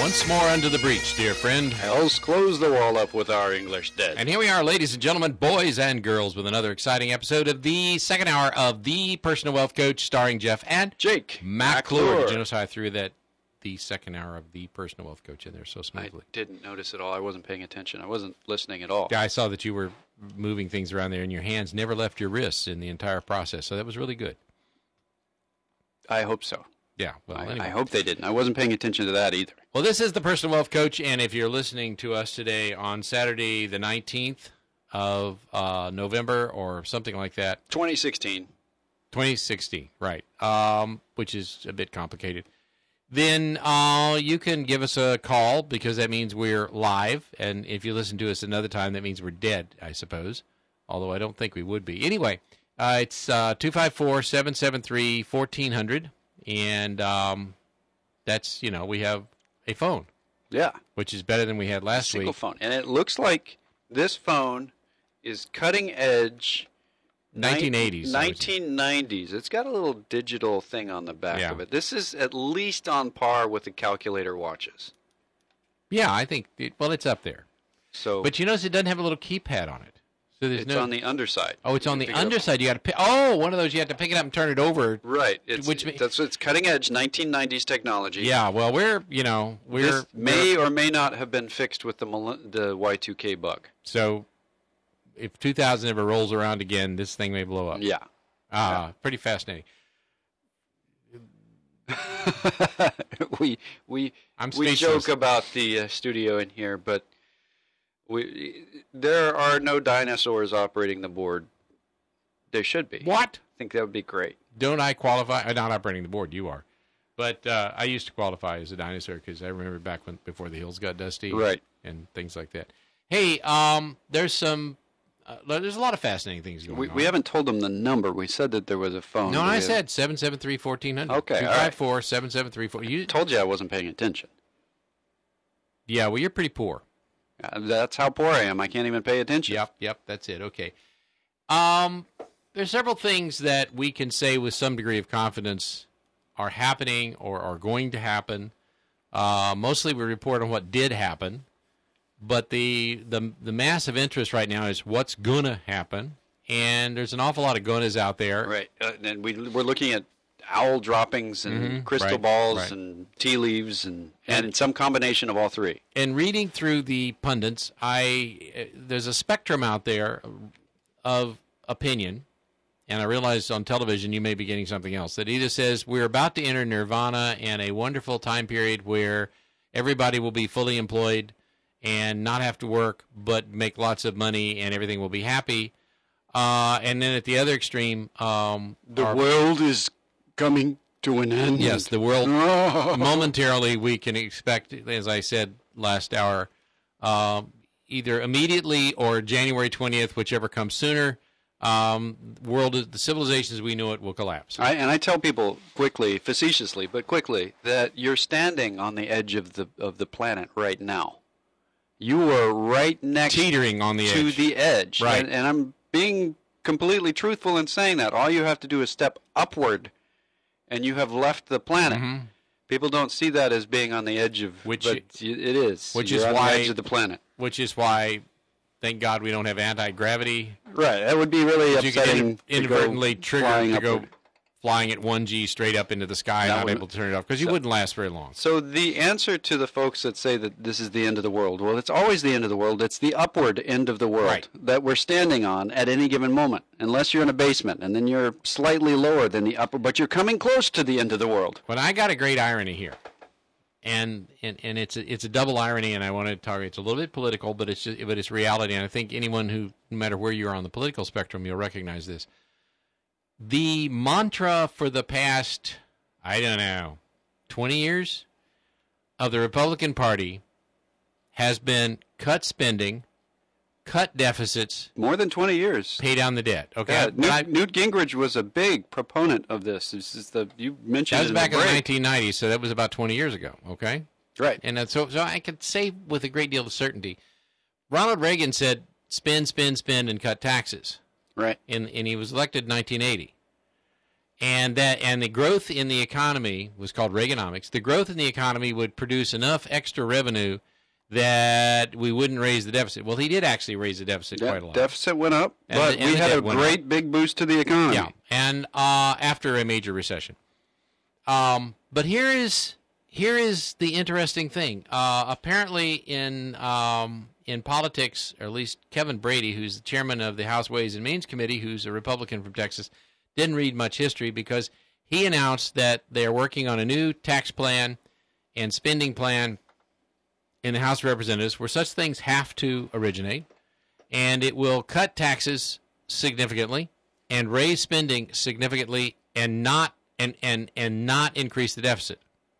Once more under the breach, dear friend. Else close the wall up with our English dead. And here we are, ladies and gentlemen, boys and girls, with another exciting episode of the second hour of The Personal Wealth Coach, starring Jeff and Jake McClure. Did you notice how I threw that the second hour of The Personal Wealth Coach in there so smoothly? I didn't notice at all. I wasn't paying attention. I wasn't listening at all. Yeah, I saw that you were moving things around there, and your hands never left your wrists in the entire process, so that was really good. I hope so. Yeah, well, anyway. I hope they didn't. I wasn't paying attention to that either. Well, this is the Personal Wealth Coach, and if you're listening to us today on Saturday the 19th of November or something like that. 2016. 2016, right, which is a bit complicated. Then you can give us a call because that means we're live, and if you listen to us another time, that means we're dead, I suppose, although I don't think we would be. Anyway, it's 254-773-1400. And that's, we have a phone. Yeah. Which is better than we had last week. Single phone. And it looks like this phone is cutting edge. 1980s. 1990s. It's got a little digital thing on the back of it. This is at least on par with the calculator watches. Yeah, I think, it's up there. So, but you notice it doesn't have a little keypad on it. So it's on the underside. Oh, it's on the underside. You got to pick. Oh, one of those you have to pick it up and turn it over. Right. It's cutting edge 1990s technology. Yeah. Well, this may or may not have been fixed with the Y2K bug. So, if 2000 ever rolls around again, this thing may blow up. Yeah. Pretty fascinating. we joke about the studio in here, but. There are no dinosaurs operating the board. There should be. What? I think that would be great. Don't I qualify? I'm not operating the board. You are. But I used to qualify as a dinosaur because I remember back before the hills got dusty. Right. And things like that. Hey, there's a lot of fascinating things going on. We haven't told them the number. We said that there was a phone. No, I said 773-1400. Okay, 254-773-1400. You told you I wasn't paying attention. Yeah, well, you're pretty poor. That's how poor I am. I can't even pay attention. Yep, that's it. Okay. There's several things that we can say with some degree of confidence are happening or are going to happen. Mostly we report on what did happen, but the massive interest right now is what's going to happen, and there's an awful lot of gonas out there. Right, and we're looking at owl droppings and crystal balls and tea leaves and some combination of all three. And reading through the pundits, there's a spectrum out there of opinion, and I realize on television you may be getting something else, that either says we're about to enter nirvana and a wonderful time period where everybody will be fully employed and not have to work but make lots of money and everything will be happy. And then at the other extreme... the world is coming to an end. Yes, the world, momentarily we can expect, as I said last hour, either immediately or January 20th, whichever comes sooner, the civilization as we know it will collapse. I tell people quickly, facetiously, but quickly, that you're standing on the edge of the planet right now. You are right next teetering on the to edge. The edge. Right. And I'm being completely truthful in saying that. All you have to do is step upward and you have left the planet. Mm-hmm. People don't see that as being on the edge of, but it is. You're on the edge of the planet. Which is why, thank God, we don't have anti-gravity. Right, that would be really upsetting. You could inadvertently trigger to go flying at 1G straight up into the sky and not able to turn it off, because you wouldn't last very long. So the answer to the folks that say that this is the end of the world, well, it's always the end of the world. It's the upward end of the world that we're standing on at any given moment, unless you're in a basement, and then you're slightly lower than the upper, but you're coming close to the end of the world. But I got a great irony here, and it's a double irony, and I want to talk. It's a little bit political, but it's reality, and I think anyone who, no matter where you are on the political spectrum, you'll recognize this. The mantra for the past, 20 years of the Republican Party has been cut spending, cut deficits. More than 20 years. Pay down the debt. Okay. Newt Gingrich was a big proponent of this. You mentioned that was back in the 1990s, so that was about 20 years ago. Okay. Right. And so I could say with a great deal of certainty, Ronald Reagan said, spend, and cut taxes. Right. And he was elected in 1980. And the growth in the economy was called Reaganomics. The growth in the economy would produce enough extra revenue that we wouldn't raise the deficit. Well, he did actually raise the deficit quite a lot. Deficit went up, but we had a great big boost to the economy. Yeah, and after a major recession. But here is the interesting thing. Apparently in politics, or at least Kevin Brady, who's the chairman of the House Ways and Means Committee, who's a Republican from Texas, didn't read much history because he announced that they're working on a new tax plan and spending plan in the House of Representatives where such things have to originate, and it will cut taxes significantly and raise spending significantly and not increase the deficit.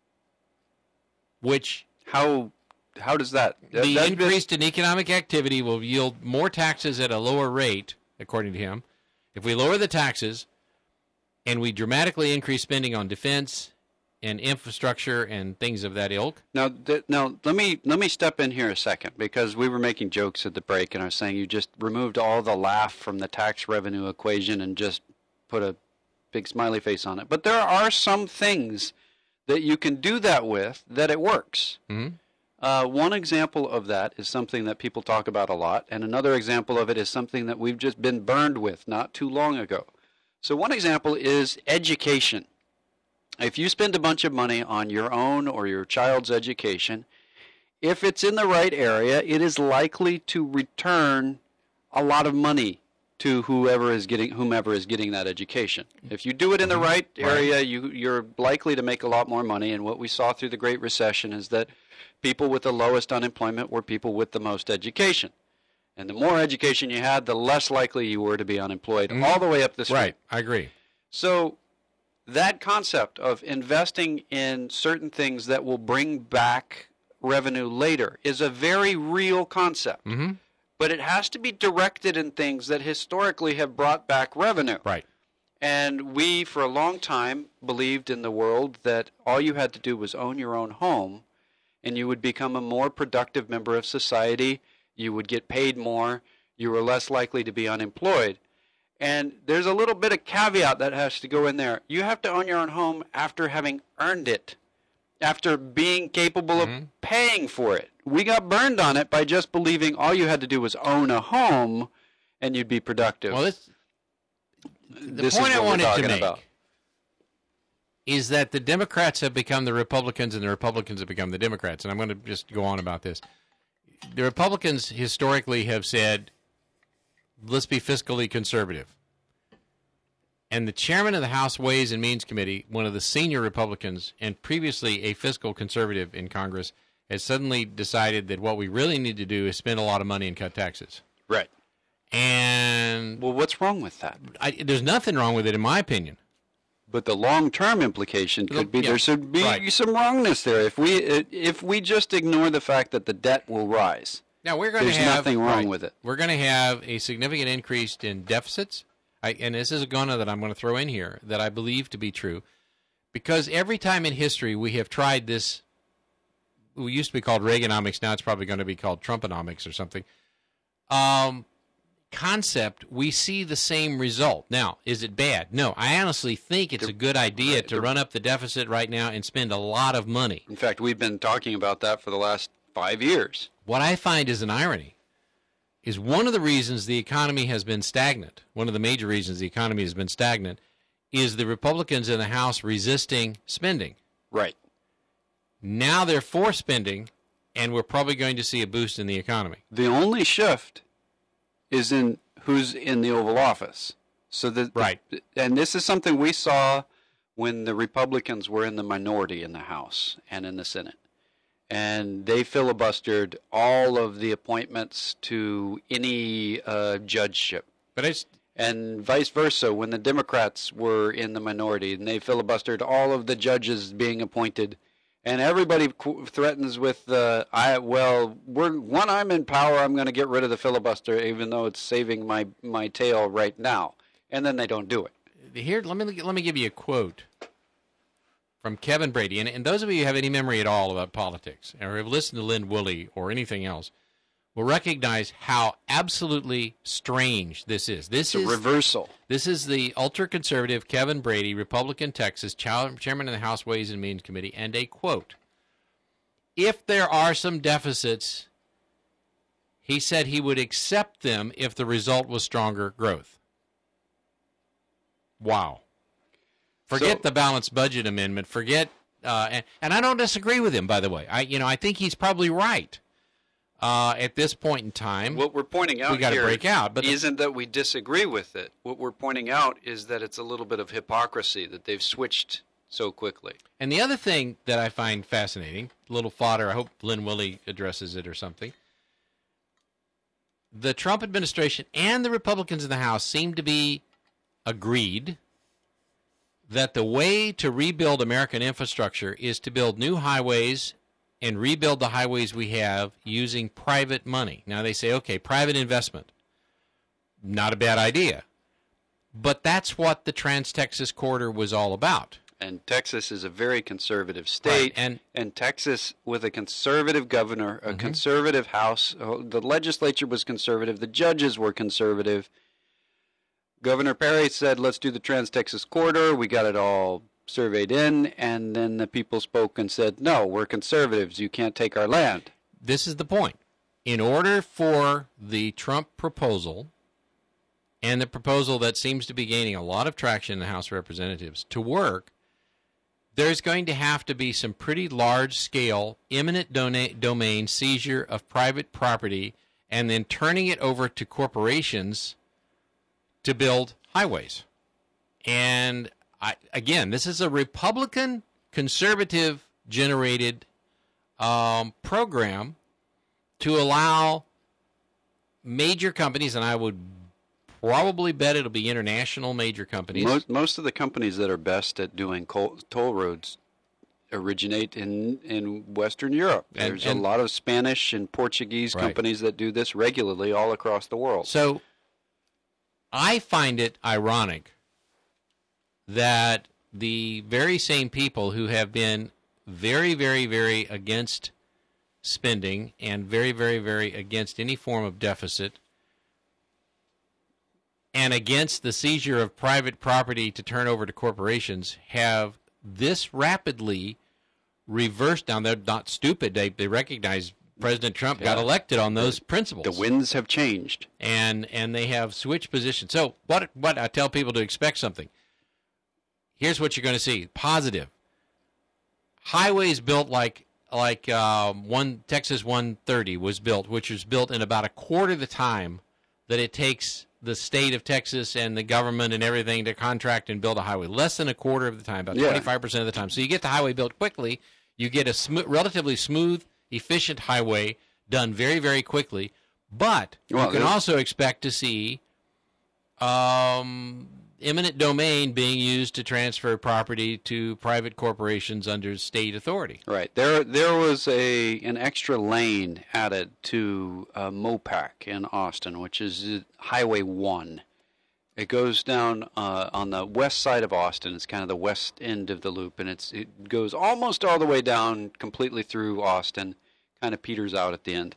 Which how does that? The increase in economic activity will yield more taxes at a lower rate, according to him. If we lower the taxes and we dramatically increase spending on defense and infrastructure and things of that ilk. Now let me step in here a second, because we were making jokes at the break, and I was saying you just removed all the laugh from the tax revenue equation and just put a big smiley face on it. But there are some things that you can do that with that it works. Mm-hmm. One example of that is something that people talk about a lot, and another example of it is something that we've just been burned with not too long ago. So one example is education. If you spend a bunch of money on your own or your child's education, if it's in the right area, it is likely to return a lot of money to whomever is getting that education. If you do it in the right area, you're likely to make a lot more money. And what we saw through the Great Recession is that people with the lowest unemployment were people with the most education. And the more education you had, the less likely you were to be unemployed, all the way up the street. Right, I agree. So that concept of investing in certain things that will bring back revenue later is a very real concept. Mm-hmm. But it has to be directed in things that historically have brought back revenue. Right. And we, for a long time, believed in the world that all you had to do was own your own home, and you would become a more productive member of society. You would get paid more. You were less likely to be unemployed. And there's a little bit of caveat that has to go in there. You have to own your own home after having earned it, after being capable of paying for it. We got burned on it by just believing all you had to do was own a home and you'd be productive. Well, the point I wanted to make is that the Democrats have become the Republicans and the Republicans have become the Democrats. And I'm going to just go on about this. The Republicans historically have said, let's be fiscally conservative. And the chairman of the House Ways and Means Committee, one of the senior Republicans and previously a fiscal conservative in Congress, has suddenly decided that what we really need to do is spend a lot of money and cut taxes. Right. And well, what's wrong with that? There's nothing wrong with it, in my opinion. But the long-term implication could be there should be some wrongness there. If we just ignore the fact that the debt will rise, now there's nothing wrong with it. We're going to have a significant increase in deficits. And this is a gunna that I'm going to throw in here that I believe to be true, because every time in history we have tried this, it used to be called Reaganomics, now it's probably going to be called Trumponomics or something, concept, we see the same result. Now, is it bad? No, I honestly think it's a good idea to run up the deficit right now and spend a lot of money. In fact, we've been talking about that for the last 5 years. What I find is an irony is one of the reasons the economy has been stagnant, one of the major reasons the economy has been stagnant, is the Republicans in the House resisting spending. Right. Now they're for spending, and we're probably going to see a boost in the economy. The only shift is in who's in the Oval Office. Right. And this is something we saw when the Republicans were in the minority in the House and in the Senate. And they filibustered all of the appointments to any judgeship. And vice versa, when the Democrats were in the minority, and they filibustered all of the judges being appointed. And everybody threatens with, when I'm in power, I'm going to get rid of the filibuster, even though it's saving my tail right now. And then they don't do it. Here, let me give you a quote from Kevin Brady. And those of you who have any memory at all about politics, or have listened to Lynn Woolley or anything else, will recognize how absolutely strange this is. It's a reversal. This is the ultra-conservative Kevin Brady, Republican, Texas, chairman of the House Ways and Means Committee, and a quote, "If there are some deficits, he said he would accept them if the result was stronger growth." Wow. Forget the balanced budget amendment. Forget, and I don't disagree with him, by the way. I think he's probably right. At this point in time, what we're pointing out we got to break out. But isn't that we disagree with it. What we're pointing out is that it's a little bit of hypocrisy that they've switched so quickly. And the other thing that I find fascinating, a little fodder, I hope Lynn Willie addresses it or something. The Trump administration and the Republicans in the House seem to be agreed that the way to rebuild American infrastructure is to build new highways and rebuild the highways we have using private money. Now they say, okay, private investment. Not a bad idea. But that's what the Trans-Texas Corridor was all about. And Texas is a very conservative state. Right. And Texas, with a conservative governor, a conservative House, the legislature was conservative, the judges were conservative. Governor Perry said, let's do the Trans-Texas Corridor. We got it all surveyed in, and then the people spoke and said, no, we're conservatives. You can't take our land. This is the point. In order for the Trump proposal, and the proposal that seems to be gaining a lot of traction in the House of Representatives, to work, there's going to have to be some pretty large-scale, eminent domain seizure of private property and then turning it over to corporations to build highways. And again, this is a Republican, conservative-generated program to allow major companies, and I would probably bet it'll be international major companies. Most of the companies that are best at doing toll roads originate in Western Europe. There's a lot of Spanish and Portuguese companies that do this regularly all across the world. So I find it ironic that the very same people who have been very, very, very against spending and very, very, very against any form of deficit and against the seizure of private property to turn over to corporations have this rapidly reversed. Now, they're not stupid. They recognize President Trump got elected on those principles. The winds have changed. And they have switched positions. So what I tell people to expect something. Here's what you're going to see. Positive. Highways built like Texas 130 was built, which was built in about a quarter of the time that it takes the state of Texas and the government and everything to contract and build a highway. Less than a quarter of the time, about 25% of the time. So you get the highway built quickly. You get a relatively smooth, efficient highway done very, very quickly. But you can also expect to see eminent domain being used to transfer property to private corporations under state authority. Right. There was an extra lane added to Mopac in Austin, which is Highway 1. It goes down on the west side of Austin. It's kind of the west end of the loop, and it goes almost all the way down completely through Austin, kind of peters out at the end.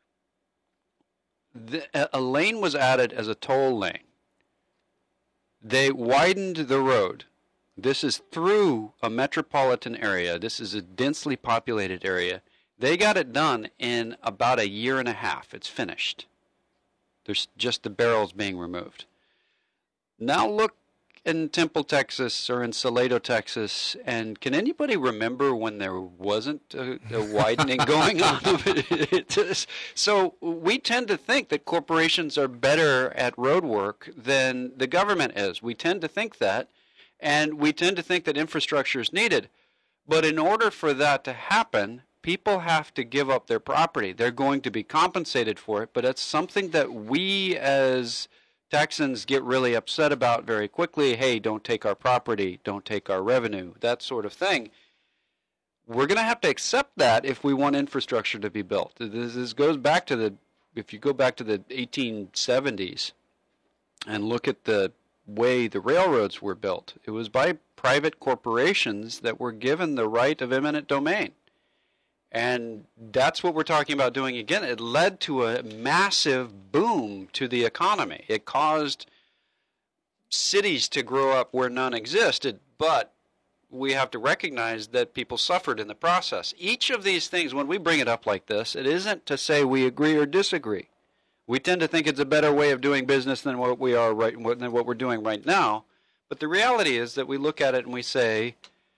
A lane was added as a toll lane. They widened the road. This is through a metropolitan area. This is a densely populated area. They got it done in about a year and a half. It's finished. There's just the barrels being removed. Now look in Temple, Texas, or in Salado, Texas, and can anybody remember when there wasn't a widening going on? So we tend to think that corporations are better at road work than the government is. We tend to think that, and we tend to think that infrastructure is needed. But in order for that to happen, people have to give up their property. They're going to be compensated for it, but it's something that we as Texans get really upset about very quickly. Hey, don't take our property, don't take our revenue, that sort of thing. We're going to have to accept that if we want infrastructure to be built. This goes back to if you go back to the 1870s and look at the way the railroads were built, it was by private corporations that were given the right of eminent domain. And that's what we're talking about doing again. It led to a massive boom to the economy. It caused cities to grow up where none existed, but we have to recognize that people suffered in the process. Each of these things, when we bring it up like this, it isn't to say we agree or disagree. We tend to think it's a better way of doing business than what we're doing right now. But the reality is that we look at it and we say,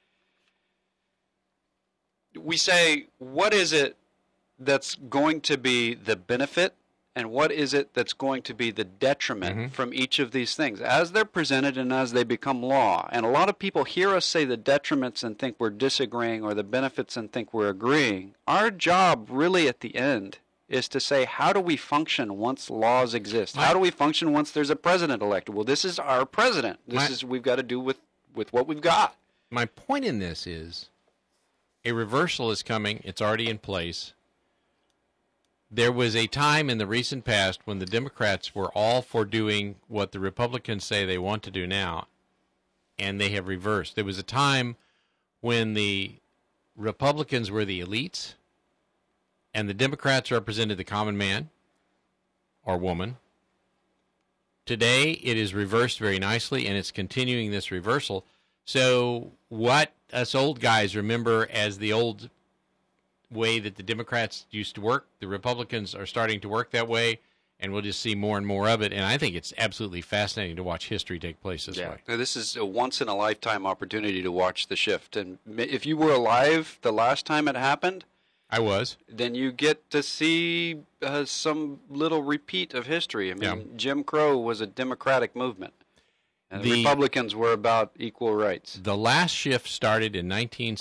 what is it that's going to be the benefit and what is it that's going to be the detriment from each of these things as they're presented and as they become law. And a lot of people hear us say the detriments and think we're disagreeing, or the benefits and think we're agreeing. Our job really at the end is to say, how do we function once laws exist? How do we function once there's a president elected? Well, this is our president. We've got to do with what we've got. My point in this is a reversal is coming. It's already in place. There was a time in the recent past when the Democrats were all for doing what the Republicans say they want to do now, and they have reversed. There was a time when the Republicans were the elites, and the Democrats represented the common man or woman. Today, it is reversed very nicely, and it's continuing this reversal. So what us old guys remember as the old way that the Democrats used to work, the Republicans are starting to work that way, and we'll just see more and more of it. And I think it's absolutely fascinating to watch history take place this way. Now, this is a once-in-a-lifetime opportunity to watch the shift. And if you were alive the last time it happened, I was. Then you get to see some little repeat of history. I mean, Jim Crow was a democratic movement. And the Republicans were about equal rights. The last shift started in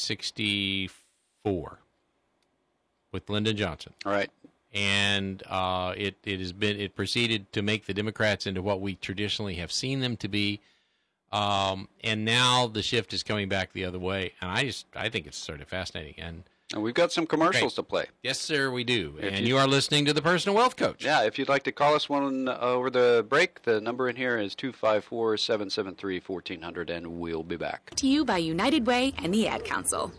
1964 with Lyndon Johnson. Right. And it proceeded to make the Democrats into what we traditionally have seen them to be. And now the shift is coming back the other way. And I think it's sort of fascinating. And we've got some commercials to play. Yes, sir, we do. And you are listening to the Personal Wealth Coach. Yeah, if you'd like to call us one over the break, the number in here is 254-773-1400, and we'll be back. To you by United Way and the Ad Council.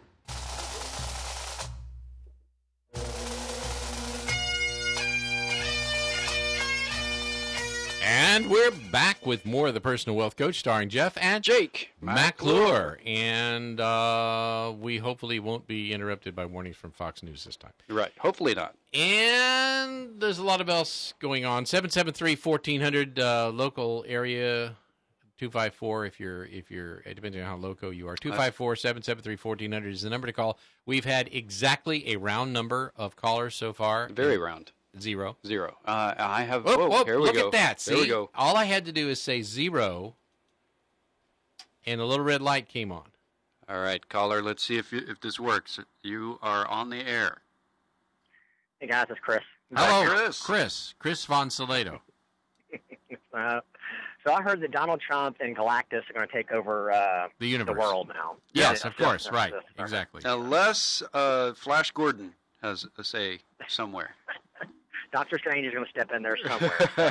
And we're back with more of the Personal Wealth Coach, starring Jeff and Jake McClure. And we hopefully won't be interrupted by warnings from Fox News this time. Right. Hopefully not. And there's a lot of else going on. 773-1400, local area, 254 if you're depending on how local you are. 254-773-1400 is the number to call. We've had exactly a round number of callers so far. Very round. Zero. I have. Here we go. Look at that. See, there we go. All I had to do is say 0, and a little red light came on. All right, caller. Let's see if this works. You are on the air. Hey guys, it's Chris. Hello, Chris von Salado. So I heard that Donald Trump and Galactus are going to take over the universe, the world now. Yes, of course, right, exactly. Unless Flash Gordon has a say somewhere. Doctor Strange is going to step in there somewhere. So.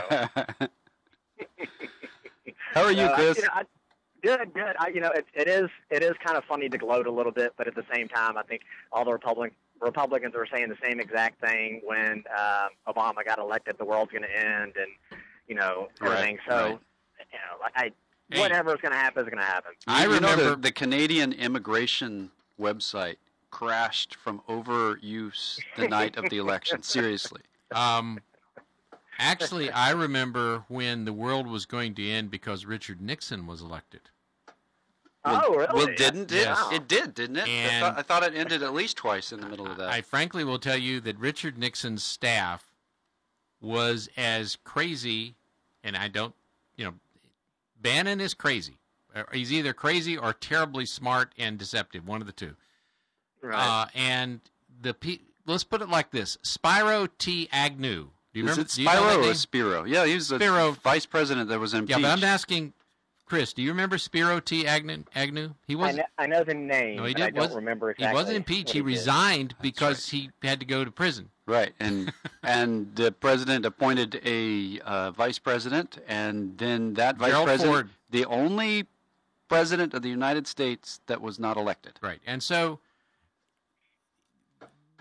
How are you, Chris? Good. It is kind of funny to gloat a little bit, but at the same time, I think all the Republicans are saying the same exact thing when Obama got elected. The world's going to end, and everything. Right, so, whatever is going to happen is going to happen. I remember the Canadian immigration website crashed from overuse the night of the election. Seriously. Actually, I remember when the world was going to end because Richard Nixon was elected. Really? Well, didn't it? Yes. It did, didn't it? I thought it ended at least twice in the middle of that. I frankly will tell you that Richard Nixon's staff was as crazy, and Bannon is crazy. He's either crazy or terribly smart and deceptive, one of the two. Right. And let's put it like this: Spiro T. Agnew. Do you remember? Is it Spiro or Spiro? Yeah, he was the vice president that was impeached. Yeah, but I'm asking, Chris, do you remember Spiro T. Agnew? He was. I know the name. No, he did. I don't remember exactly. He wasn't impeached. He resigned because he had to go to prison. Right, and the president appointed a vice president, and then that vice president, Ford. The only president of the United States that was not elected. Right, and so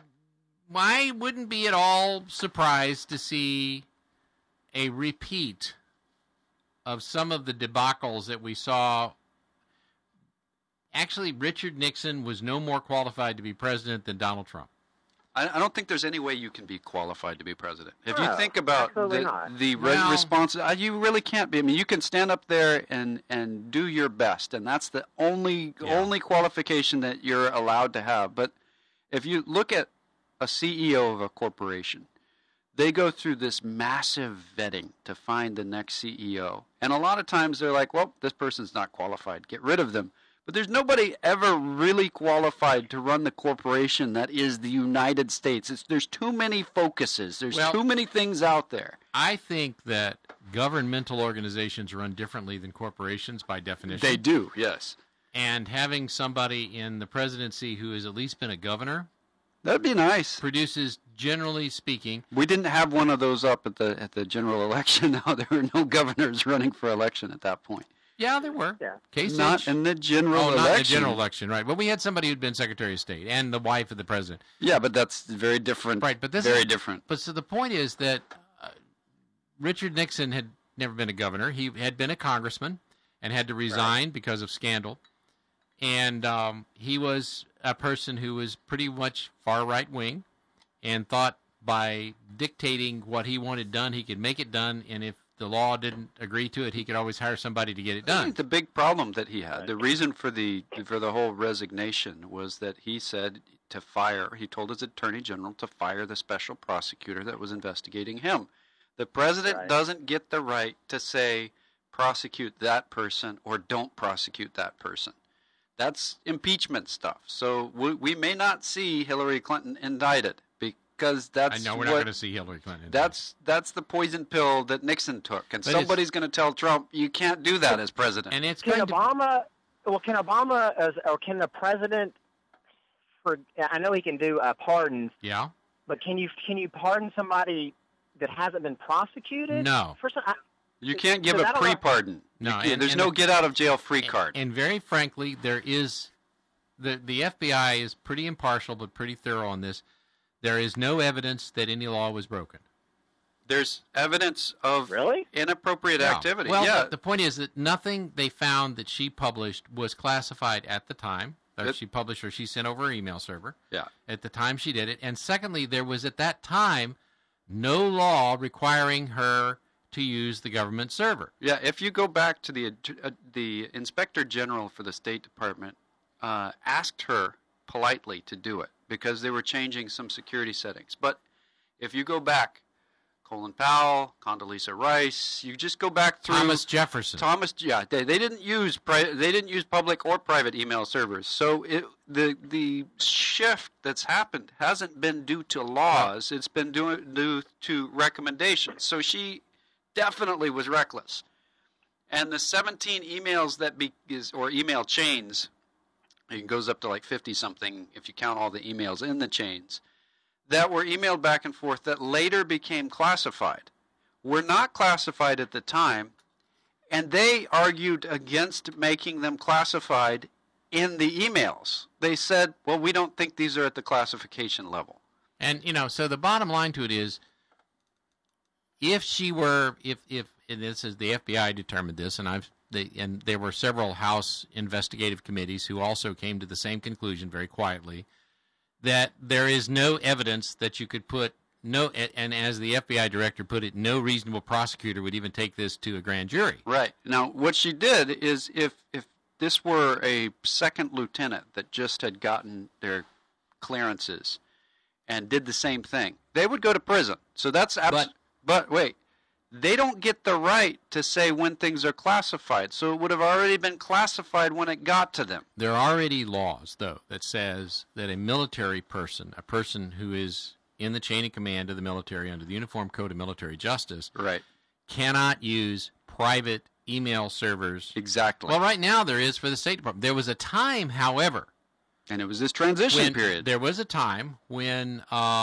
I wouldn't be at all surprised to see a repeat of some of the debacles that we saw. Actually, Richard Nixon was no more qualified to be president than Donald Trump. I don't think there's any way you can be qualified to be president. If you think about the Well- response, you really can't be. I mean, you can stand up there and do your best, and that's the only qualification that you're allowed to have. But if you look at a CEO of a corporation, they go through this massive vetting to find the next CEO. And a lot of times they're like, well, this person's not qualified. Get rid of them. But there's nobody ever really qualified to run the corporation that is the United States. There's too many focuses. There's too many things out there. I think that governmental organizations run differently than corporations by definition. They do, yes. And having somebody in the presidency who has at least been a governor That'd be nice. produces, generally speaking, We didn't have one of those up at the general election. Now there were no governors running for election at that point. yeah, there were. Yeah. Kasich. Not in the general election. Not in the general election, right. But we had somebody who'd been Secretary of State and the wife of the president. Yeah, but that's very different. Right, but this very is different. But so the point is that Richard Nixon had never been a governor. He had been a congressman and had to resign because of scandal. And he was a person who was pretty much far right wing and thought by dictating what he wanted done, he could make it done. And if the law didn't agree to it, he could always hire somebody to get it I done. think the big problem that he had, the reason for the whole resignation was that he said to fire. He told his attorney general to fire the special prosecutor that was investigating him. The president doesn't get the right to say prosecute that person or don't prosecute that person. That's impeachment stuff. So we may not see Hillary Clinton indicted because that's I know we're not going to see Hillary Clinton. That's the poison pill that Nixon took, and somebody's going to tell Trump you can't do that as president. And it's Can going to Obama? Well, can Obama or can the president? I know he can do pardons, yeah. but can you pardon somebody that hasn't been prosecuted? No. You can't give Because a I don't know- pre-pardon. No, There's no get-out-of-jail-free card. And very frankly, there is the FBI is pretty impartial but pretty thorough on this. There is no evidence that any law was broken. There's evidence of Really? inappropriate activity. Well, yeah. the point is that nothing they found that she published was classified at the time. She published or she sent over her email server. Yeah. At the time she did it. And secondly, there was at that time no law requiring her to use the government server. Yeah, if you go back to the Inspector General for the State Department asked her politely to do it because they were changing some security settings. But if you go back, Colin Powell, Condoleezza Rice, you just go back through Thomas Jefferson. They didn't use public or private email servers. So the shift that's happened hasn't been due to laws. It's been due to recommendations. So she definitely was reckless. And the 17 emails or email chains, it goes up to like 50-something if you count all the emails in the chains, that were emailed back and forth that later became classified, were not classified at the time, and they argued against making them classified in the emails. They said, well, we don't think these are at the classification level. And, so the bottom line to it is, if she were, and this is the FBI determined this, and there were several House investigative committees who also came to the same conclusion very quietly, that there is no evidence that you could put and as the FBI director put it, no reasonable prosecutor would even take this to a grand jury. Right. Now, what she did is if this were a second lieutenant that just had gotten their clearances and did the same thing, they would go to prison. So that's But wait, they don't get the right to say when things are classified. So it would have already been classified when it got to them. There are already laws, though, that says that a military person, a person who is in the chain of command of the military under the Uniform Code of Military Justice, Right. cannot use private email servers. Exactly. Well, right now there is for the State Department. There was a time, however, and it was this transition period. There was a time when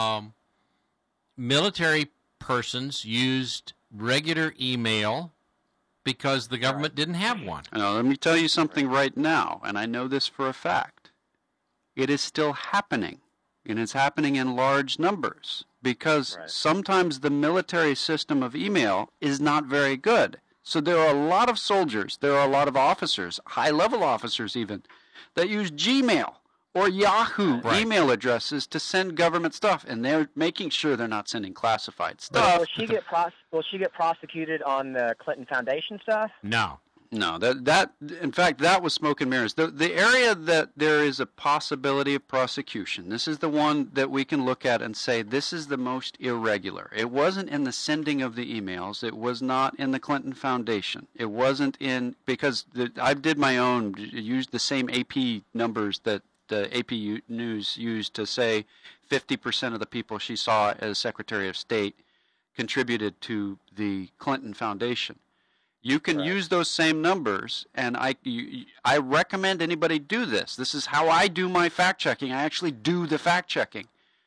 military persons used regular email because the government didn't have one. Now, let me tell you something right now, and I know this for a fact. It is still happening. and it's happening in large numbers because sometimes the military system of email is not very good. So there are a lot of soldiers, there are a lot of officers, high-level officers even, that use Gmail or Yahoo email addresses to send government stuff, and they're making sure they're not sending classified stuff. Will she get prosecuted on the Clinton Foundation stuff? No. No, that in fact, that was smoke and mirrors. The area that there is a possibility of prosecution, this is the one that we can look at and say this is the most irregular. It wasn't in the sending of the emails. It was not in the Clinton Foundation. It wasn't in, because I did my own, used the same AP numbers that the AP News used to say 50% of the people she saw as Secretary of State contributed to the Clinton Foundation. You can use those same numbers, and I recommend anybody do this. This is how I do my fact-checking. I actually do the fact-checking.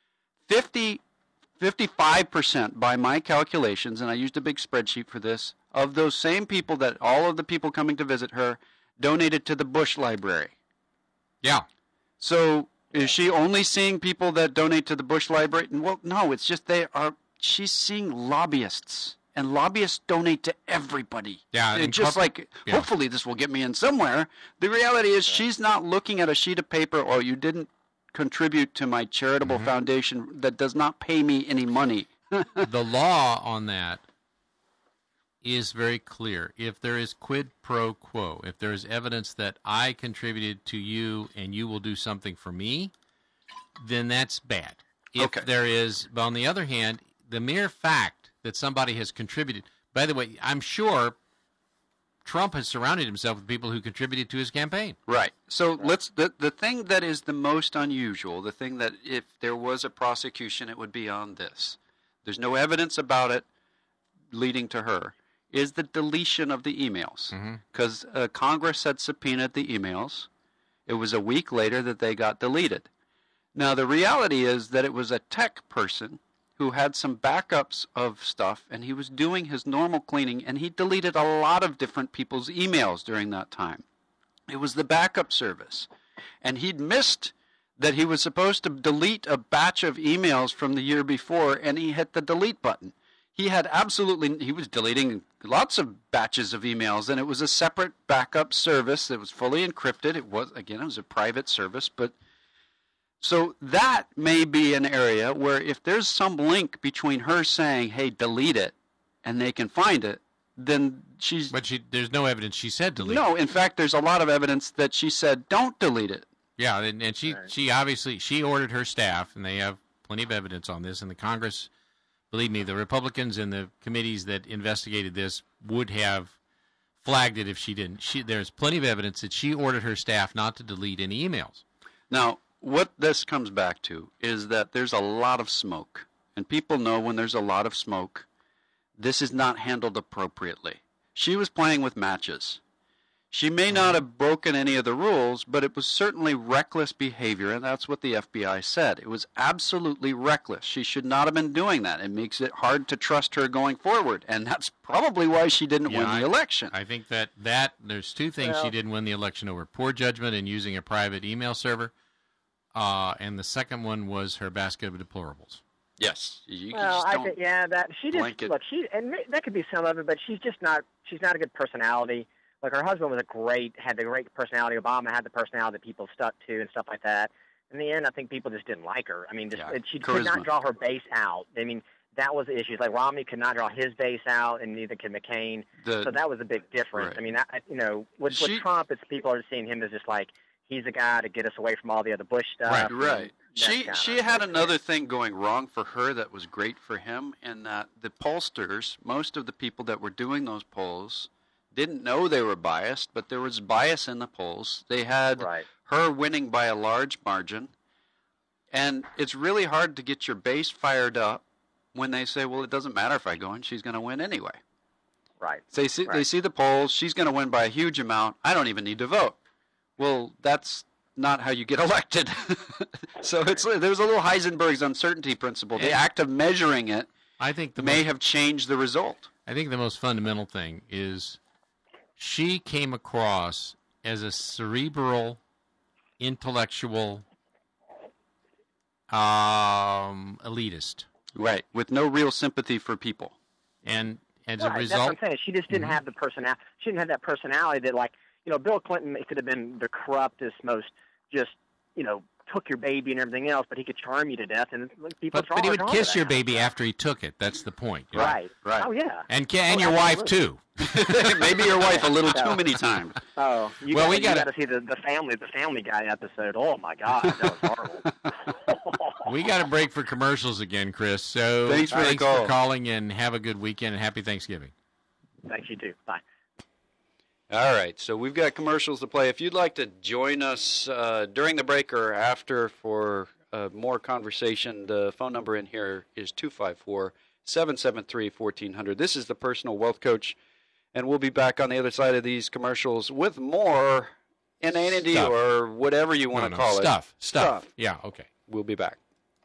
55% by my calculations, and I used a big spreadsheet for this, of those same people that all of the people coming to visit her donated to the Bush Library. Yeah. So is she only seeing people that donate to the Bush Library? Well, no, it's just she's seeing lobbyists. And lobbyists donate to everybody. Yeah, and just hopefully this will get me in somewhere. The reality is she's not looking at a sheet of paper, or you didn't contribute to my charitable foundation that does not pay me any money. The law on that is very clear. If there is quid pro quo, if there is evidence that I contributed to you and you will do something for me, then that's bad. If there is, but on the other hand, the mere fact that somebody has contributed. By the way, I'm sure Trump has surrounded himself with people who contributed to his campaign. Right. So the thing that is the most unusual, the thing that if there was a prosecution, it would be on this. There's no evidence about it leading to her, is the deletion of the emails. Because Congress had subpoenaed the emails. It was a week later that they got deleted. Now, the reality is that it was a tech person who had some backups of stuff, and he was doing his normal cleaning, and he deleted a lot of different people's emails during that time. It was the backup service. And he'd missed that he was supposed to delete a batch of emails from the year before, and he hit the delete button. He was deleting lots of batches of emails, and it was a separate backup service that was fully encrypted. It was a private service, but so that may be an area where if there's some link between her saying, hey, delete it, and they can find it, then she's... But there's no evidence she said delete it. No, in fact, there's a lot of evidence that she said, don't delete it. Yeah, and she obviously, she ordered her staff, and they have plenty of evidence on this, and the Congress, believe me, the Republicans and the committees that investigated this would have flagged it if she didn't. There's plenty of evidence that she ordered her staff not to delete any emails. Now, what this comes back to is that there's a lot of smoke. And people know when there's a lot of smoke, this is not handled appropriately. She was playing with matches. She may not have broken any of the rules, but it was certainly reckless behavior, and that's what the FBI said. It was absolutely reckless. She should not have been doing that. It makes it hard to trust her going forward, and that's probably why she didn't win the election. I think that there's two things she didn't win the election over: poor judgment and using a private email server. And the second one was her basket of deplorables. Yes. That she just look. And that could be some of it, but she's not a good personality. Like her husband had the great personality. Obama had the personality that people stuck to and stuff like that. In the end, I think people just didn't like her. I mean, she could not draw her base out. I mean, that was the issue. Like Romney could not draw his base out, and neither could McCain. So that was a big difference. Right. I mean, with Trump, it's people are seeing him as just like, he's a guy to get us away from all the other Bush stuff. Right. She had another thing going wrong for her that was great for him, in that the pollsters, most of the people that were doing those polls, didn't know they were biased, but there was bias in the polls. They had her winning by a large margin, and it's really hard to get your base fired up when they say, well, it doesn't matter if I go in, she's going to win anyway. Right. They see the polls, she's going to win by a huge amount, I don't even need to vote. Well, that's not how you get elected. So there's a little Heisenberg's uncertainty principle. The act of measuring it may have changed the result. I think the most fundamental thing is she came across as a cerebral, intellectual elitist. Right, with no real sympathy for people. And as right, a result, that's what I'm saying. She just didn't have the personality. She didn't have that personality that, like, Bill Clinton could have been the corruptest, most just, took your baby and everything else, but he could charm you to death, and people. But he would kiss your baby after he took it. That's the point. Right. Right. Oh yeah. And your wife too. Maybe your wife a little too many times. Oh, you got to see the Family Guy episode. Oh my God, that was horrible. We got a break for commercials again, Chris. So thanks for calling, and have a good weekend and happy Thanksgiving. Thanks, you too. Bye. All right, so we've got commercials to play. If you'd like to join us during the break or after for more conversation, the phone number in here is 254-773-1400. This is the Personal Wealth Coach, and we'll be back on the other side of these commercials with more inanity Stuff. or whatever you want to call it. Stuff. Yeah, okay. We'll be back.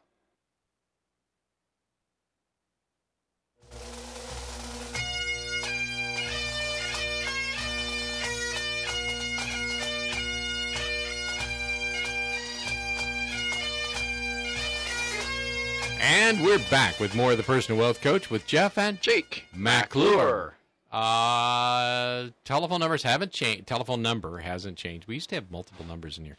And we're back with more of the Personal Wealth Coach with Jeff and Jake McClure. Telephone numbers haven't changed. Telephone number hasn't changed. We used to have multiple numbers in here.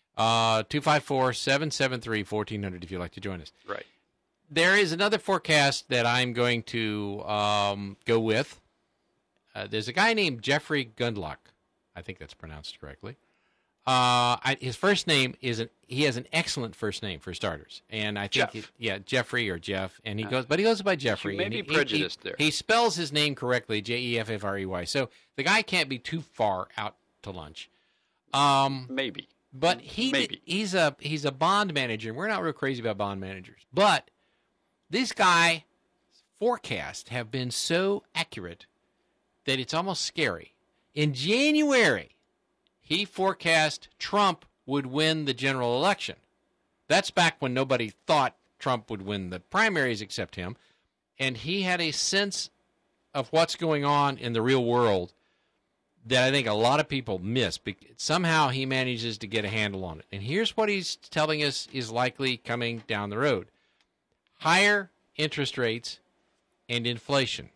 254-773-1400 if you'd like to join us. Right. There is another forecast that I'm going to go with. There's a guy named Jeffrey Gundlach. I think that's pronounced correctly. His first name he has an excellent first name for starters, and I think Jeffrey or Jeff, and he goes by Jeffrey. You may be prejudiced there. He spells his name correctly, Jeffrey. So the guy can't be too far out to lunch. Maybe, but he's a bond manager, and we're not real crazy about bond managers, but this guy's forecasts have been so accurate that it's almost scary. In January, he forecast Trump would win the general election. That's back when nobody thought Trump would win the primaries except him. And he had a sense of what's going on in the real world that I think a lot of people miss. Somehow he manages to get a handle on it. And here's what he's telling us is likely coming down the road. Higher interest rates and inflation.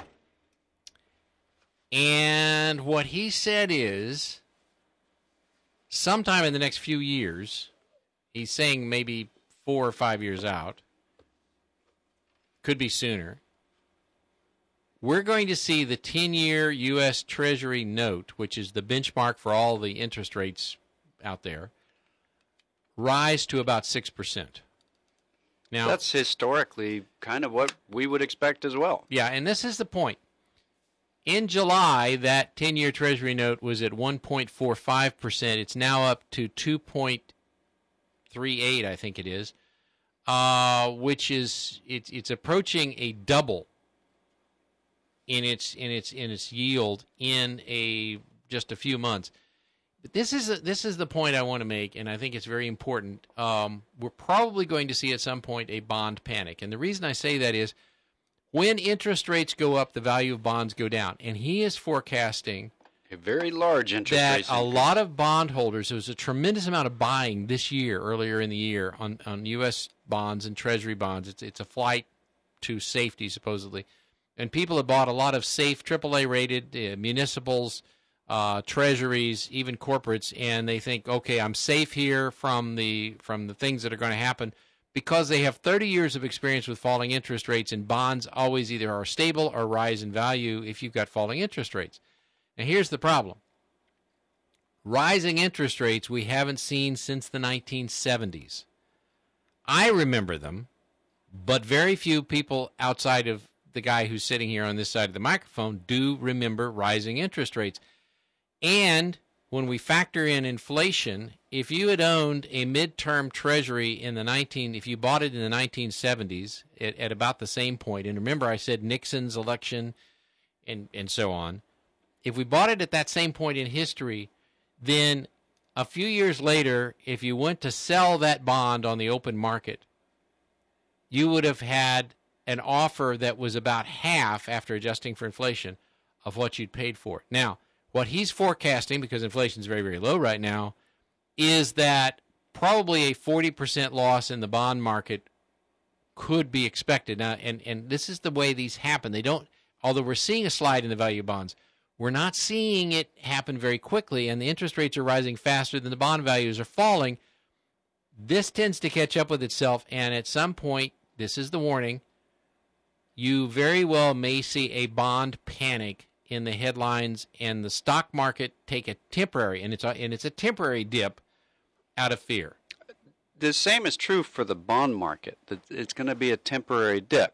And what he said is, sometime in the next few years, he's saying maybe 4 or 5 years out, could be sooner, we're going to see the 10-year U.S. Treasury note, which is the benchmark for all the interest rates out there, rise to about 6%. Now, that's historically kind of what we would expect as well. Yeah, and this is the point. In July, that 10-year Treasury note was at 1.45%. It's now up to 2.38, I think it is, which is it's approaching a double in its yield in just a few months. But this is the point I want to make, and I think it's very important. We're probably going to see at some point a bond panic, and the reason I say that is, when interest rates go up, the value of bonds go down. And he is forecasting a very large interest rate. That a lot of bondholders, there was a tremendous amount of buying this year, earlier in the year, on U.S. bonds and Treasury bonds. It's a flight to safety, supposedly. And people have bought a lot of safe AAA-rated municipals, treasuries, even corporates, and they think, okay, I'm safe here from the things that are going to happen, because they have 30 years of experience with falling interest rates, and bonds always either are stable or rise in value if you've got falling interest rates. Now, here's the problem. Rising interest rates we haven't seen since the 1970s. I remember them, but very few people outside of the guy who's sitting here on this side of the microphone do remember rising interest rates. And when we factor in inflation, if you had owned a midterm treasury if you bought it in the 1970s at about the same point, and remember I said Nixon's election and so on, if we bought it at that same point in history, then a few years later, if you went to sell that bond on the open market, you would have had an offer that was about half, after adjusting for inflation, of what you'd paid for it. Now, what he's forecasting, because inflation is very, very low right now, is that probably a 40% loss in the bond market could be expected. Now, and this is the way these happen. They don't, although we're seeing a slide in the value of bonds, we're not seeing it happen very quickly, and the interest rates are rising faster than the bond values are falling. This tends to catch up with itself, and at some point, this is the warning, you very well may see a bond panic in the headlines and the stock market take a temporary, and it's a temporary dip out of fear. The same is true for the bond market. It's going to be a temporary dip.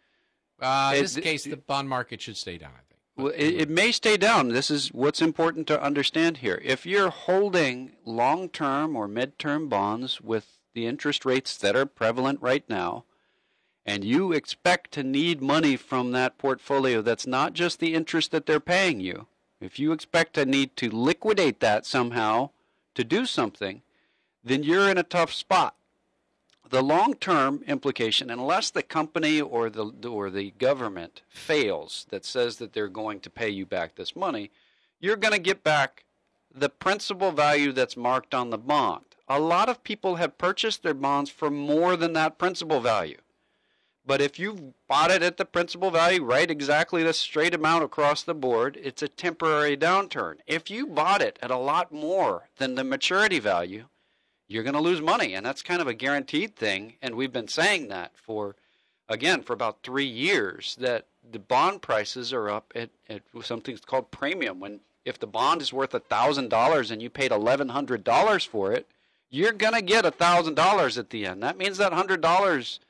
In this case, the bond market should stay down, I think. Well, it may stay down. This is what's important to understand here. If you're holding long-term or mid-term bonds with the interest rates that are prevalent right now, and you expect to need money from that portfolio that's not just the interest that they're paying you, if you expect to need to liquidate that somehow to do something, then you're in a tough spot. The long-term implication, unless the company or the government fails that says that they're going to pay you back this money, you're going to get back the principal value that's marked on the bond. A lot of people have purchased their bonds for more than that principal value. But if you've bought it at the principal value, right, exactly the straight amount across the board, it's a temporary downturn. If you bought it at a lot more than the maturity value, you're going to lose money, and that's kind of a guaranteed thing, and we've been saying that for about 3 years, that the bond prices are up at something called premium. If the bond is worth $1,000 and you paid $1,100 for it, you're going to get $1,000 at the end. That means that $100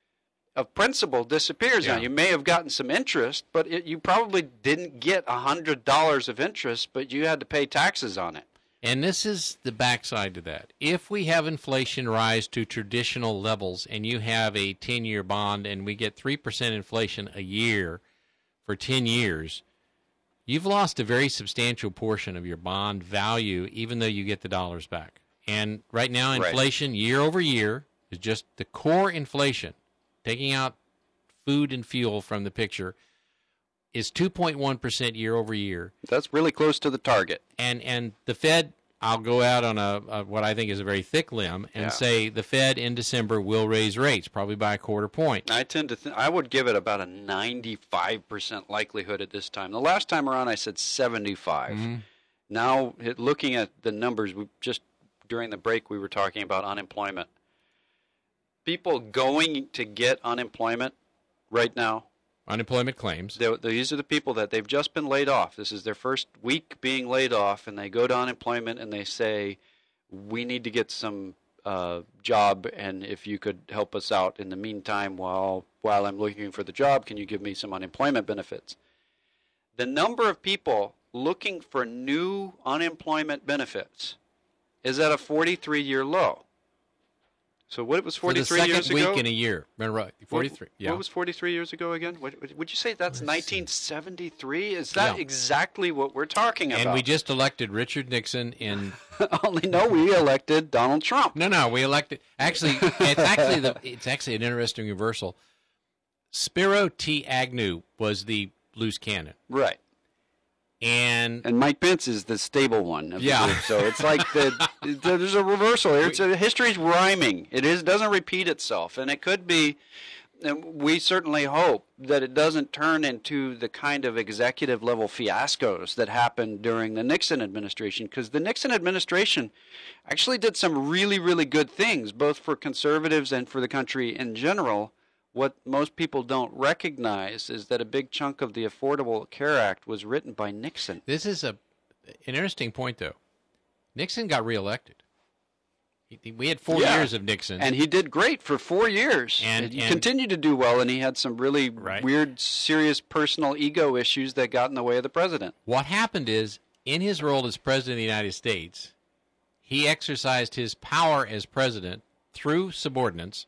of principal disappears. Yeah. Now, you may have gotten some interest, but you probably didn't get $100 of interest, but you had to pay taxes on it. And this is the backside to that. If we have inflation rise to traditional levels and you have a 10-year bond and we get 3% inflation a year for 10 years, you've lost a very substantial portion of your bond value even though you get the dollars back. And right now, inflation year over year is just the core inflation, taking out food and fuel from the picture, is 2.1% year over year. That's really close to the target. And the Fed, I'll go out on a what I think is a very thick limb and say the Fed in December will raise rates, probably by a quarter point. I tend to I would give it about a 95% likelihood at this time. The last time around I said 75. Mm-hmm. Now, looking at the numbers, just during the break we were talking about unemployment. People going to get unemployment right now, unemployment claims. These are the people that they've just been laid off. This is their first week being laid off, and they go to unemployment and they say, we need to get some job, and if you could help us out in the meantime while I'm looking for the job, can you give me some unemployment benefits? The number of people looking for new unemployment benefits is at a 43-year low. So what was 43 years ago? For the second week in a year. Right, 43. What was 43 years ago again? Would you say that's 1973? Is that exactly what we're talking about? And we just elected Richard Nixon in... we elected Donald Trump. No, we elected... Actually, it's actually an interesting reversal. Spiro T. Agnew was the loose cannon. Right. And Mike Pence is the stable one of the group. So it's like there's a reversal here. History's rhyming. It doesn't repeat itself, and it could be. And we certainly hope that it doesn't turn into the kind of executive level fiascos that happened during the Nixon administration, because the Nixon administration actually did some really, really good things, both for conservatives and for the country in general. What most people don't recognize is that a big chunk of the Affordable Care Act was written by Nixon. This is an interesting point, though. Nixon got reelected. We had 4 years of Nixon. And he did great for 4 years. And he continued to do well, and he had some really weird, serious personal ego issues that got in the way of the president. What happened is, in his role as president of the United States, he exercised his power as president through subordinates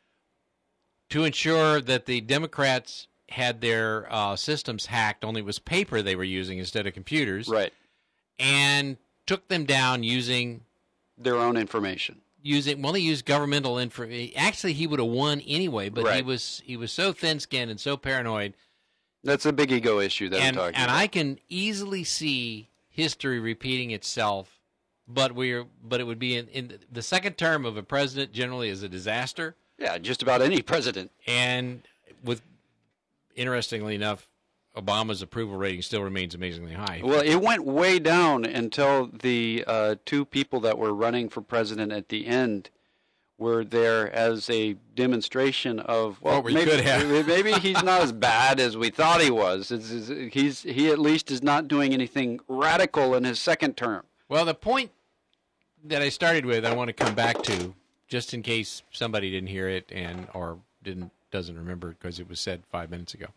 to ensure that the Democrats had their systems hacked, only it was paper they were using instead of computers. Right. And took them down using... their own information. He used governmental information. Actually, he would have won anyway, but he was so thin-skinned and so paranoid. That's a big ego issue that I'm talking about. And I can easily see history repeating itself but it would be in the second term of a president generally is a disaster. Yeah, just about any president. And interestingly enough, Obama's approval rating still remains amazingly high. Well, it went way down until the two people that were running for president at the end were there as a demonstration of, well, maybe he's not as bad as we thought he was. He at least is not doing anything radical in his second term. Well, the point that I started with, I want to come back to, just in case somebody didn't hear it or doesn't remember because it was said 5 minutes ago.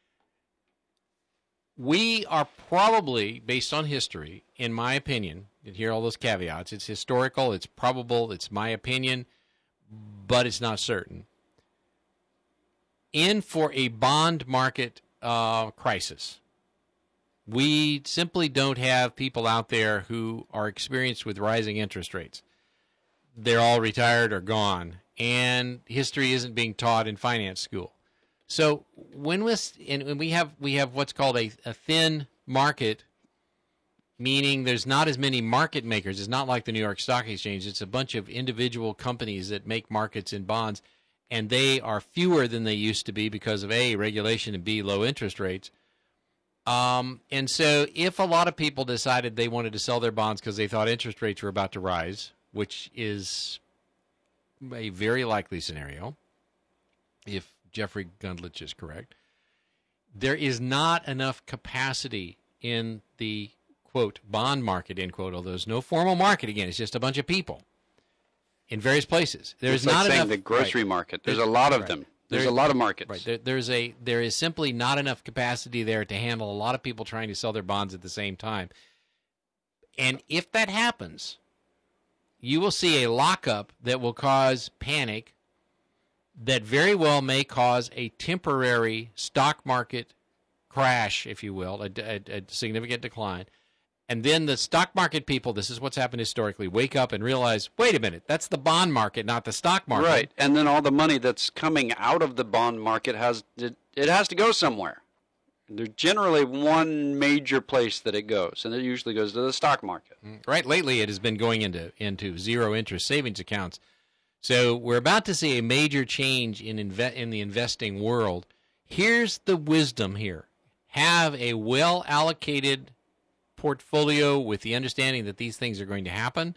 We are probably, based on history, in my opinion, and hear all those caveats, it's historical, it's probable, it's my opinion, but it's not certain, in for a bond market crisis. We simply don't have people out there who are experienced with rising interest rates. They're all retired or gone, and history isn't being taught in finance school. So when we have what's called a thin market, meaning there's not as many market makers. It's not like the New York Stock Exchange. It's a bunch of individual companies that make markets in bonds, and they are fewer than they used to be because of A, regulation, and B, low interest rates. And so if a lot of people decided they wanted to sell their bonds because they thought interest rates were about to rise, which is a very likely scenario, if Jeffrey Gundlach is correct, there is not enough capacity in the, quote, bond market, end quote, although there's no formal market, again, it's just a bunch of people in various places. There's like not saying enough. The grocery market. There's a lot of them. There's a lot of markets. Right. There is simply not enough capacity there to handle a lot of people trying to sell their bonds at the same time. And if that happens, you will see a lockup that will cause panic that very well may cause a temporary stock market crash, if you will, a significant decline. And then the stock market people, this is what's happened historically, wake up and realize, wait a minute, that's the bond market, not the stock market. Right, and then all the money that's coming out of the bond market has to go somewhere. There's generally one major place that it goes, and it usually goes to the stock market. Right, lately it has been going into zero-interest savings accounts. So we're about to see a major change in the investing world. Here's the wisdom here. Have a well-allocated portfolio with the understanding that these things are going to happen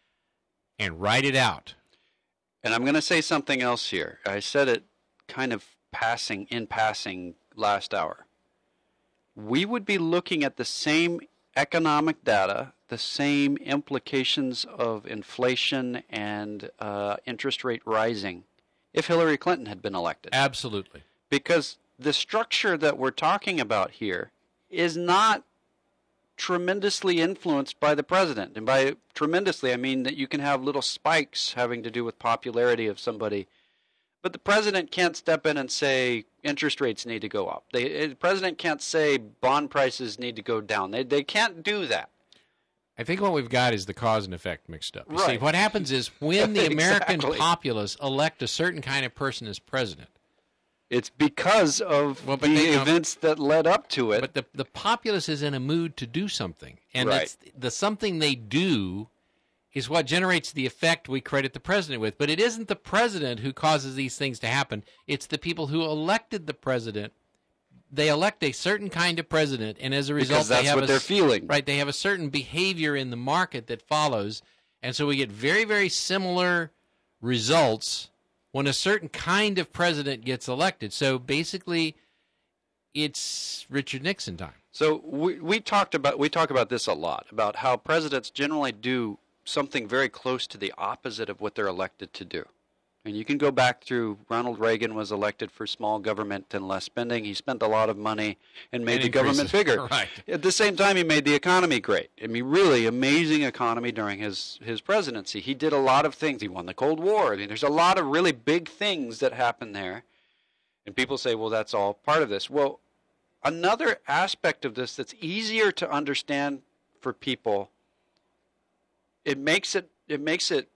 and write it out. And I'm going to say something else here. I said it kind of in passing last hour. We would be looking at the same economic data, the same implications of inflation and interest rate rising if Hillary Clinton had been elected. Absolutely. Because the structure that we're talking about here is not tremendously influenced by the president. And by tremendously, I mean that you can have little spikes having to do with popularity of somebody. But the president can't step in and say interest rates need to go up. The president can't say bond prices need to go down. They can't do that. I think what we've got is the cause and effect mixed up. You Right. see, what happens is when the American Exactly. populace elect a certain kind of person as president, It's because of the events that led up to it. but the populace is in a mood to do something. And Right. that's the something they do is what generates the effect we credit the president with. But it isn't the president who causes these things to happen. It's the people who elected the president. They elect a certain kind of president, and as a result, Because that's what they're feeling. Right, they have a certain behavior in the market that follows, and so we get very, very similar results when a certain kind of president gets elected. So basically, it's Richard Nixon time. So we talk about this a lot, about how presidents generally do something very close to the opposite of what they're elected to do. And you can go back through, Ronald Reagan was elected for small government and less spending. He spent a lot of money and made the government bigger. Right. At the same time, he made the economy great. I mean, really amazing economy during his presidency. He did a lot of things. He won the Cold War. I mean, there's a lot of really big things that happened there. And people say, well, that's all part of this. Well, another aspect of this that's easier to understand for people, it makes it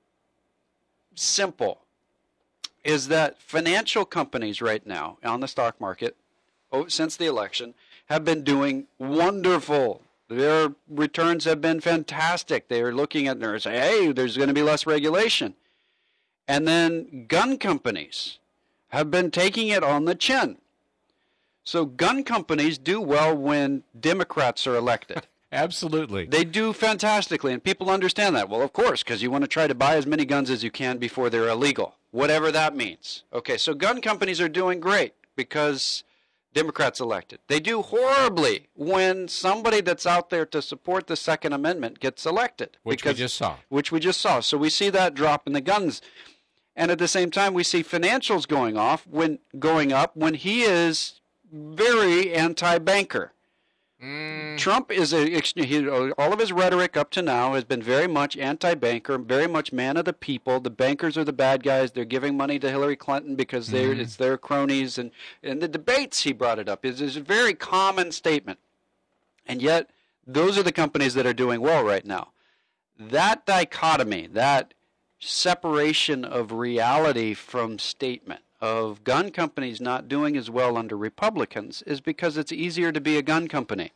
simple, is that financial companies right now on the stock market, since the election, have been doing wonderful. Their returns have been fantastic. They're looking at it and saying, hey, there's going to be less regulation. And then gun companies have been taking it on the chin. So gun companies do well when Democrats are elected. Absolutely. They do fantastically, and people understand that. Well, of course, because you want to try to buy as many guns as you can before they're illegal, whatever that means. Okay, so gun companies are doing great because Democrats elected. They do horribly when somebody that's out there to support the Second Amendment gets elected. Which we just saw. Which we just saw. So we see that drop in the guns. And at the same time, we see financials going up when he is very anti-banker. Trump is all of his rhetoric up to now has been very much anti-banker, very much man of the people. The bankers are the bad guys. They're giving money to Hillary Clinton because it's their cronies. And in the debates, he brought it up. It's a very common statement. And yet, those are the companies that are doing well right now. That dichotomy, that separation of reality from statement, of gun companies not doing as well under Republicans is because it's easier to be a gun company.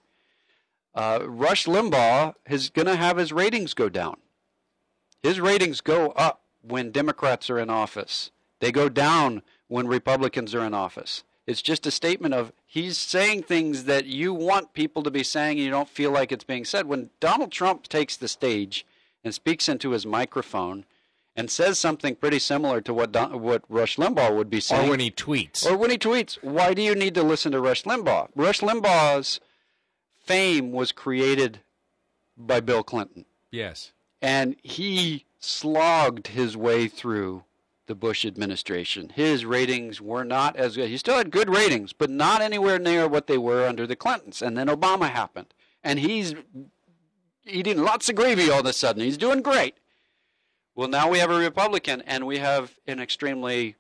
Rush Limbaugh is going to have his ratings go down. His ratings go up when Democrats are in office. They go down when Republicans are in office. It's just a statement of he's saying things that you want people to be saying and you don't feel like it's being said. When Donald Trump takes the stage and speaks into his microphone and says something pretty similar to what Rush Limbaugh would be saying. Or when he tweets. Why do you need to listen to Rush Limbaugh? Rush Limbaugh's fame was created by Bill Clinton. Yes. And he slogged his way through the Bush administration. His ratings were not as good. He still had good ratings, but not anywhere near what they were under the Clintons. And then Obama happened. And he's eating lots of gravy all of a sudden. He's doing great. Well, now we have a Republican, and we have an extremely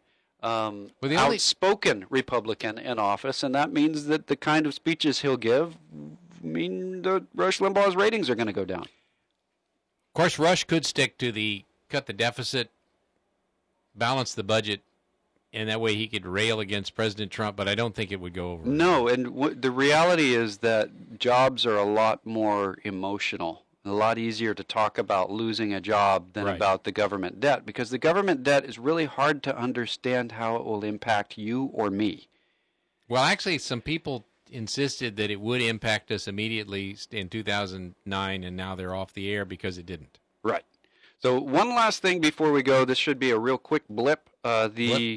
outspoken Republican in office, and that means that the kind of speeches he'll give mean that Rush Limbaugh's ratings are going to go down. Of course, Rush could stick to cut the deficit, balance the budget, and that way he could rail against President Trump, but I don't think it would go over. No, and the reality is that jobs are a lot more emotional. A lot easier to talk about losing a job than about the government debt, because the government debt is really hard to understand how it will impact you or me. Well, actually, some people insisted that it would impact us immediately in 2009, and now they're off the air because it didn't. Right. So one last thing before we go. This should be a real quick blip. The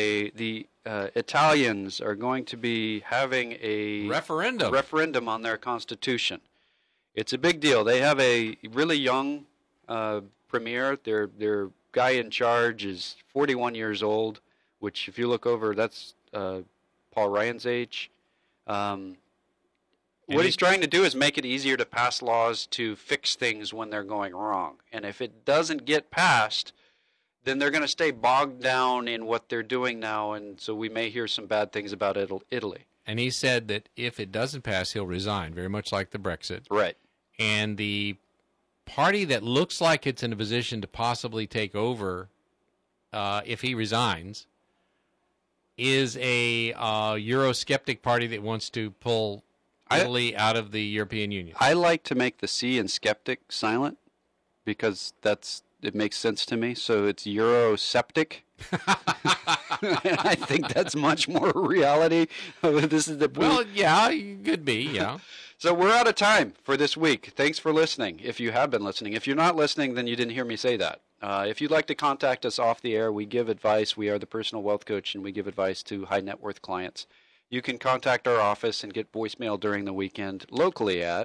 Italians are going to be having a referendum on their constitution. It's a big deal. They have a really young premier. Their guy in charge is 41 years old, which if you look over, that's Paul Ryan's age. What he's trying to do is make it easier to pass laws to fix things when they're going wrong. And if it doesn't get passed, then they're going to stay bogged down in what they're doing now, and so we may hear some bad things about Italy. And he said that if it doesn't pass, he'll resign, very much like the Brexit. Right. And the party that looks like it's in a position to possibly take over if he resigns is a Eurosceptic party that wants to pull Italy out of the European Union. I like to make the C in skeptic silent because it makes sense to me. So it's Eurosceptic. And I think that's much more reality. This is the well, yeah, it could be, yeah. So we're out of time for this week. Thanks for listening, if you have been listening. If you're not listening, then you didn't hear me say that. If you'd like to contact us off the air, we give advice. We are the Personal Wealth Coach, and we give advice to high net worth clients. You can contact our office and get voicemail during the weekend locally at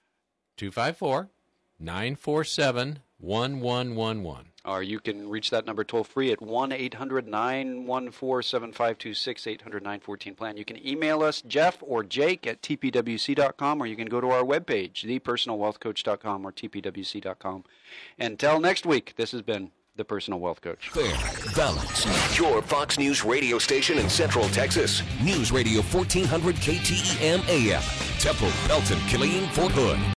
254-947-1111. Or you can reach that number toll-free at 1-800-914-7526, 800-914-PLAN. You can email us, Jeff or Jake, at tpwc.com, or you can go to our webpage, thepersonalwealthcoach.com or tpwc.com. Until next week, this has been The Personal Wealth Coach. Fair, balanced. Your Fox News radio station in Central Texas. News Radio 1400 KTEM AM. Temple, Belton, Killeen, Fort Hood.